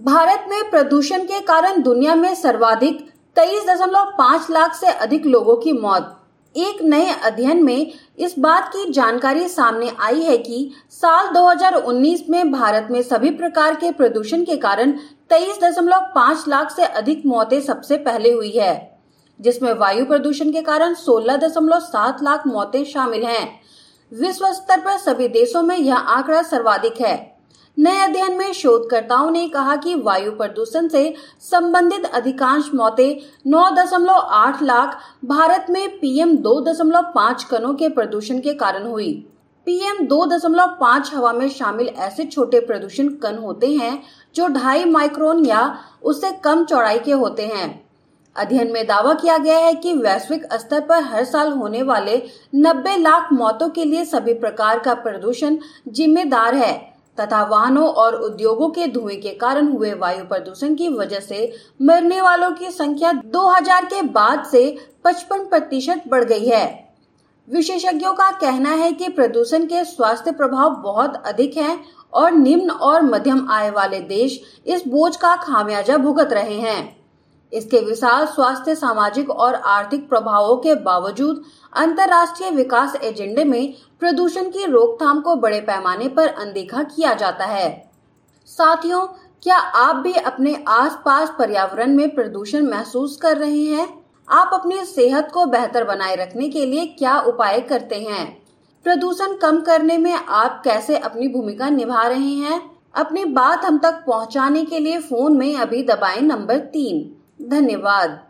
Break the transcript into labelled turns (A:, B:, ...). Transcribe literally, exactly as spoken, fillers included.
A: भारत में प्रदूषण के कारण दुनिया में सर्वाधिक तेईस दशमलव पाँच लाख से अधिक लोगों की मौत। एक नए अध्ययन में इस बात की जानकारी सामने आई है कि साल दो हज़ार उन्नीस में भारत में सभी प्रकार के प्रदूषण के कारण तेईस दशमलव पाँच लाख से अधिक मौतें सबसे पहले हुई है, जिसमें वायु प्रदूषण के कारण सोलह दशमलव सात लाख मौतें शामिल हैं। विश्व स्तर पर सभी देशों में यह आंकड़ा सर्वाधिक है। नए अध्ययन में शोधकर्ताओं ने कहा कि वायु प्रदूषण से संबंधित अधिकांश मौतें नौ दशमलव आठ लाख भारत में पीएम दो दशमलव पाँच कणों के प्रदूषण के कारण हुई। पीएम दो दशमलव पाँच हवा में शामिल ऐसे छोटे प्रदूषण कण होते हैं जो ढाई माइक्रोन या उससे कम चौड़ाई के होते हैं। अध्ययन में दावा किया गया है कि वैश्विक स्तर पर हर साल होने वाले नब्बे लाख मौतों के लिए सभी प्रकार का प्रदूषण जिम्मेदार है तथा वाहनों और उद्योगों के धुएं के कारण हुए वायु प्रदूषण की वजह से मरने वालों की संख्या दो हज़ार के बाद से पचपन प्रतिशत बढ़ गई है। विशेषज्ञों का कहना है कि प्रदूषण के स्वास्थ्य प्रभाव बहुत अधिक हैं और निम्न और मध्यम आय वाले देश इस बोझ का खामियाजा भुगत रहे हैं। इसके विशाल स्वास्थ्य, सामाजिक और आर्थिक प्रभावों के बावजूद अंतर्राष्ट्रीय विकास एजेंडे में प्रदूषण की रोकथाम को बड़े पैमाने पर अनदेखा किया जाता है। साथियों, क्या आप भी अपने आसपास पर्यावरण में प्रदूषण महसूस कर रहे हैं? आप अपनी सेहत को बेहतर बनाए रखने के लिए क्या उपाय करते हैं? प्रदूषण कम करने में आप कैसे अपनी भूमिका निभा रहे हैं? अपनी बात हम तक पहुंचाने के लिए फोन में अभी दबाएं नंबर तीन। धन्यवाद।